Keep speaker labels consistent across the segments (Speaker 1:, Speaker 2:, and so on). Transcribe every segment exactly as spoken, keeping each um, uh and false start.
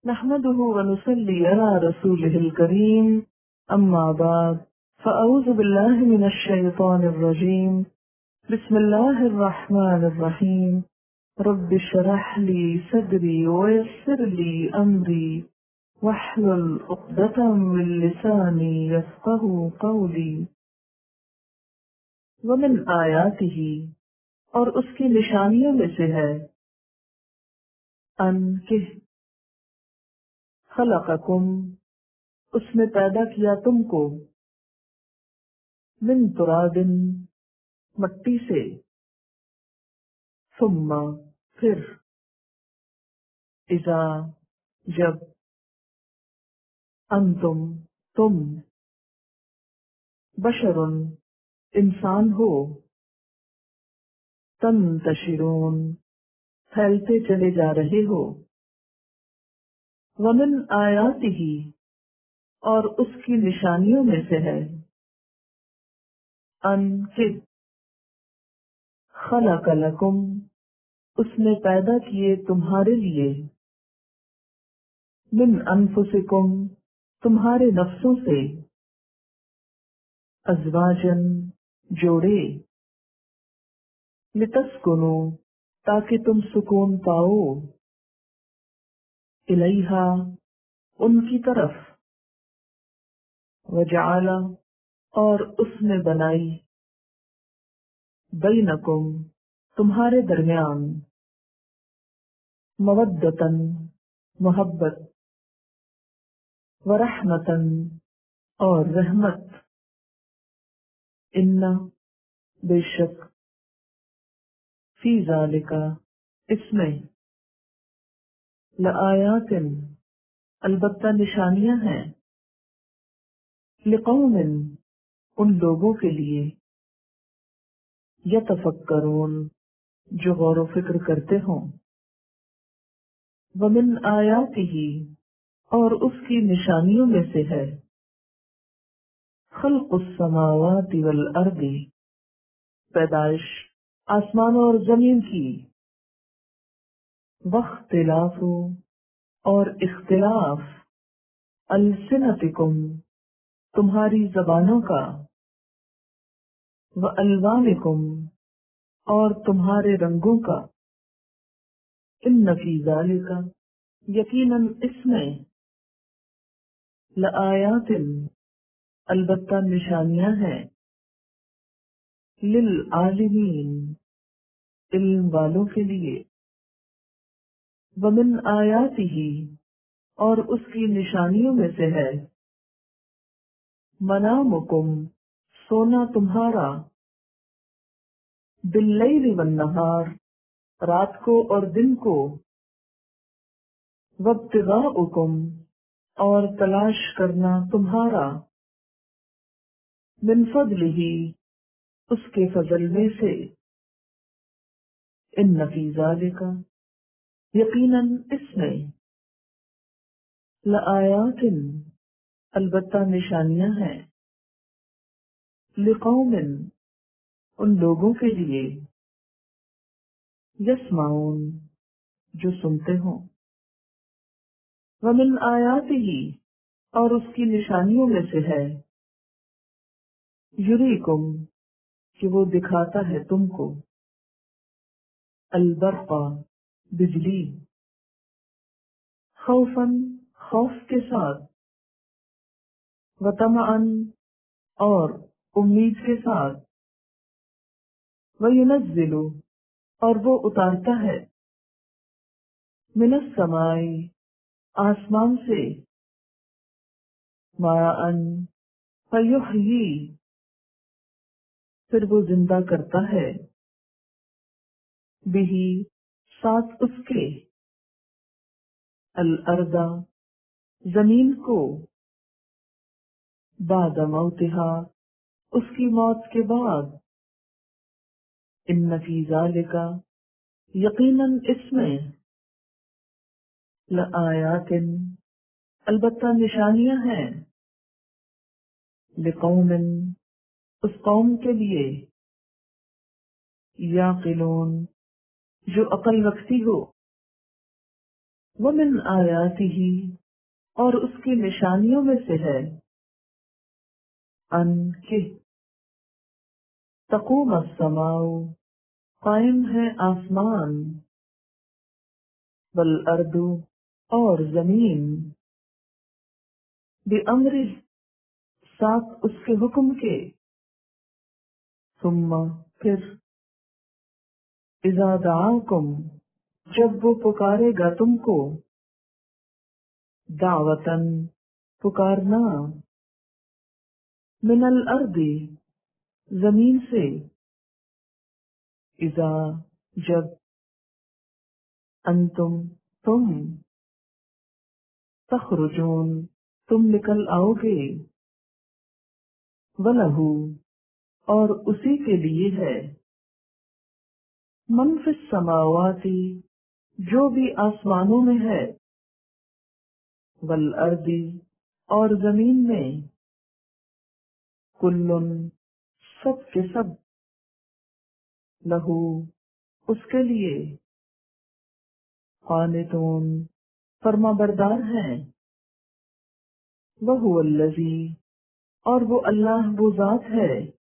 Speaker 1: نحمده ونصلي على رسوله الكريم أما بعد فأعوذ بالله من الشيطان الرجيم بسم الله الرحمن الرحيم رب اشرح لي صدري ويسر لي أمري واحلل عقدة من لساني يفقهوا قولي ومن آیاته اور اس کی نشانیوں میں سے ہے ان کہ خلقکم اس نے پیدا کیا تم کو من تراب مٹی سے ثم پھر اذا جب انتم تم بشر انسان ہو تنتشرون پھیلتے چلے جا رہے ہو ومن آیاتہ اور اس کی نشانیوں میں سے ہے ان کہ خلق لکم اس نے پیدا کیے تمہارے لیے من انفسکم تمہارے نفسوں سے ازواجن جوڑے لتسکنو تاکہ تم سکون پاؤ الیہا ان کی طرف وجعل اور اس نے بنائی بینکم تمہارے درمیان مودتن محبت ورحمتن اور رحمت ان بے شک فی ذالک اس میں لآیات البتہ نشانیاں ہیں لقوم ان لوگوں کے لیے یتفکرون جو غور و فکر کرتے ہوں ومن آیاتہ اور اس کی نشانیوں میں سے ہے خلق السماوات والارض پیدائش آسمانوں اور زمین کی واختلاف اور اختلاف السنتکم تمہاری زبانوں کا والوانکم اور تمہارے رنگوں کا ان فی ذالک یقیناً اس میں لآیات البتہ نشانیاں ہیں للعالمین علم والوں کے لیے ومن آیاتہ اور اس کی نشانیوں میں سے ہے منامکم سونا تمہارا باللیل والنہار رات کو اور دن کو وابتغاؤکم اور تلاش کرنا تمہارا من فضلہ اس کے فضل میں سے ان فی ذالک یقیناً اس میں لآیات البتہ نشانیاں ہیں لقوم ان لوگوں کے لیے یسمعون جو سنتے ہوں ومن آیاتہ اور اس کی نشانیوں میں سے ہے یریکم کہ وہ دکھاتا ہے تم کو البرق بجلی خوفاً خوف کے ساتھ وطمعاً اور امید کے ساتھ وینزل اور وہ اتارتا ہے من السماء آسمان سے ماءً فیحیی پھر وہ زندہ کرتا ہے بہی ساتھ اس کے الارض زمین کو بعد موتہا اس کی موت کے بعد ان فی ذالک یقیناً اس میں لآیات البتہ نشانیاں ہیں لقوم اس قوم کے لیے یعقلون جو عقل رکھتی ہو ومن آیاتہ، اور اس کی نشانیوں میں سے ہے، ان کہ تقوم السماء، قائم ہے آسمان، والارض، اور زمین، بامرہ، ساتھ اس کے حکم کے، ثم، پھر، اذا دعاکم، جب وہ پکارے گا تم کو، دعوتن، پکارنا، من الارض، زمین سے، اذا، جب، انتم، تم، تخرجون، تم نکل آؤ گے، وَلَهُ، اور اسی کے لیے ہے، من فی السماوات، جو بھی آسمانوں میں ہے، والارض، اور زمین میں، کلن، سب کے سب، لہو، اس کے لیے، قانتون، فرما بردار ہیں، وَهُوَ الَّذِي، اور وہ اللہ وہ ذات ہے،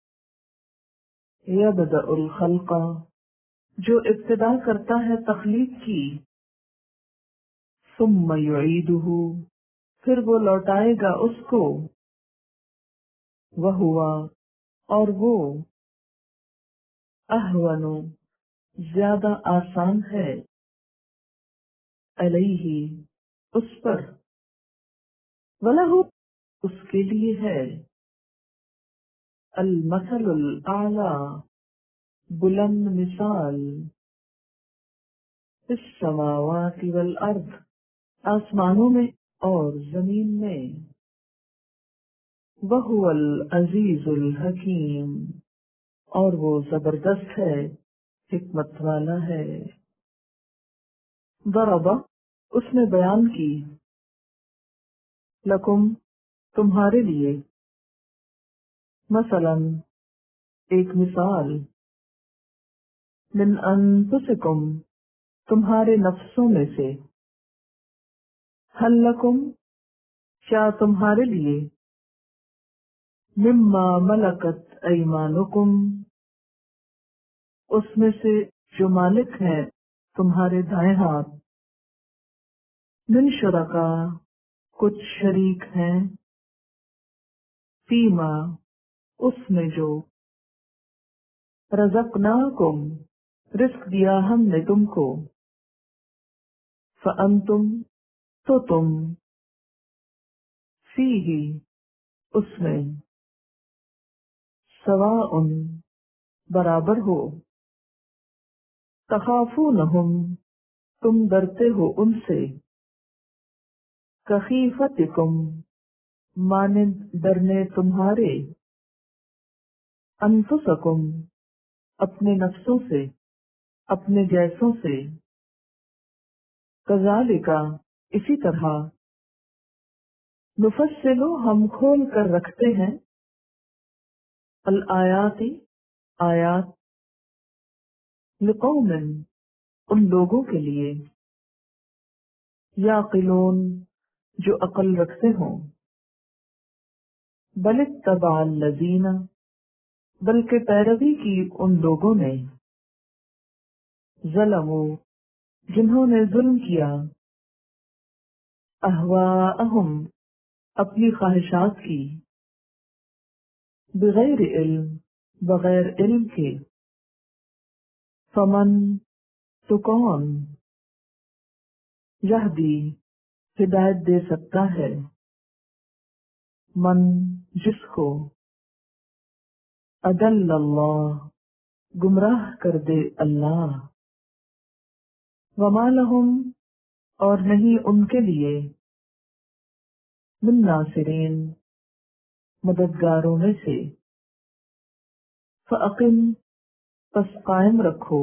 Speaker 1: یبدأ الخلق، جو ابتدا کرتا ہے تخلیق کی، ثم یعیدہ، پھر وہ لوٹائے گا اس کو، وَهُوَ، اور وہ، اہون، زیادہ آسان ہے، علیہ، اس پر، وَلَهُ، اس کے لیے ہے، المثل الاعلی، بلند مثال، السماوات والارض، آسمانوں میں اور زمین میں، وَهُوَ العزیز الحکیم، اور وہ زبردست ہے، حکمت والا ہے، ضرب، اس نے بیان کی، لکم، تمہارے لیے، مثلا، ایک مثال، من انفسکم، تمہارے نفسوں میں سے، حل لکم، کیا تمہارے لیے، مما ملکت ایمانکم، اس میں سے جو مالک ہیں تمہارے دائیں ہاتھ، من شرکا، کچھ شریک ہیں، فیما، اس میں جو، رزقناکم، رزق دیا ہم نے تم کو، فانتم، تو تم، فیہ، اس میں، سواء، برابر ہو، تخافونہم، تم ڈرتے ہو ان سے، کخیفتکم، مانند ڈرنے تمہارے، انفسکم، اپنے نفسوں سے، اپنے جیسوں سے، کذالک، اسی طرح، نفصل، ہم کھول کر رکھتے ہیں، الآیات، آیات، لقوم، ان لوگوں کے لیے، یعقلون، جو عقل رکھتے ہوں، بل اتبع الذین، بلکہ پیروی کی ان لوگوں نے، ظلموا، جنہوں نے ظلم کیا، اہواءہم، اپنی خواہشات کی، بغیر علم، بغیر علم کے، فمن، تو کون، یہدی، ہدایت دے سکتا ہے، من، جس کو، اضل اللہ، گمراہ کر دے اللہ، وما لہم، اور نہیں ان کے لیے، من ناصرین، مددگاروں میں سے، فاقم، پس قائم رکھو،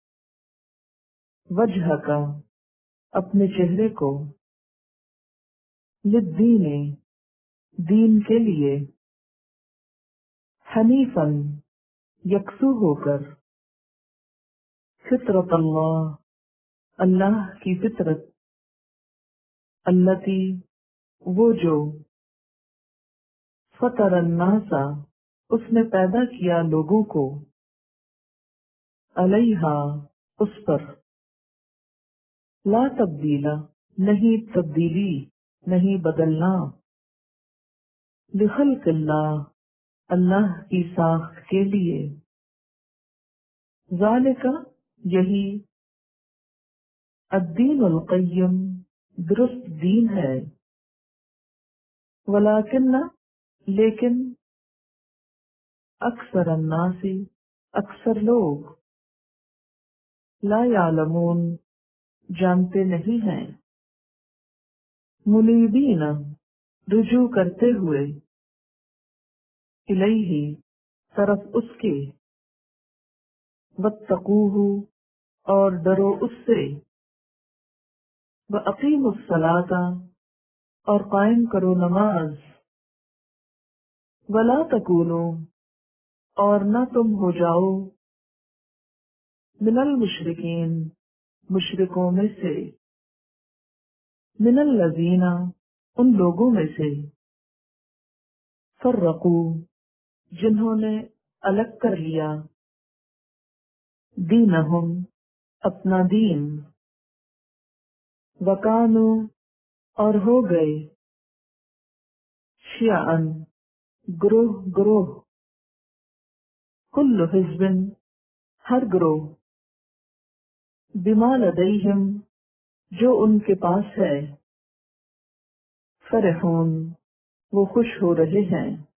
Speaker 1: وجہ کا، اپنے چہرے کو، للدین، دین کے لیے، حنیفاً، یکسو ہو کر، فطرت اللہ، اللہ کی فطرت، التی وہ جو فطر الناسا اس نے پیدا کیا لوگوں کو علیہا اس پر لا تبدیلا نہیں تبدیلی نہیں بدلنا لخلق اللہ اللہ کی ساخت کے لیے ذالک یہی الدین القیم درست دین ہے ولیکن لیکن اکثر الناس اکثر لوگ لا یعلمون جانتے نہیں ہیں منیبین رجوع کرتے ہوئے الیہ طرف اس کے واتقوہ اور ڈرو اس سے وَأَقِیمُوا الصَّلَاةَ اور قائم کرو نماز وَلَا تَکُونُوا اور نہ تم ہو جاؤ من المشرکین مشرکوں میں سے من الذین ان لوگوں میں سے فرقوا جنہوں نے الگ کر لیا دینہم اپنا دین وکانو اور ہو گئے شیعاً گروہ گروہ کل حزب ہر گروہ بما لدیہم جو ان کے پاس ہے فرحون وہ خوش ہو رہے ہیں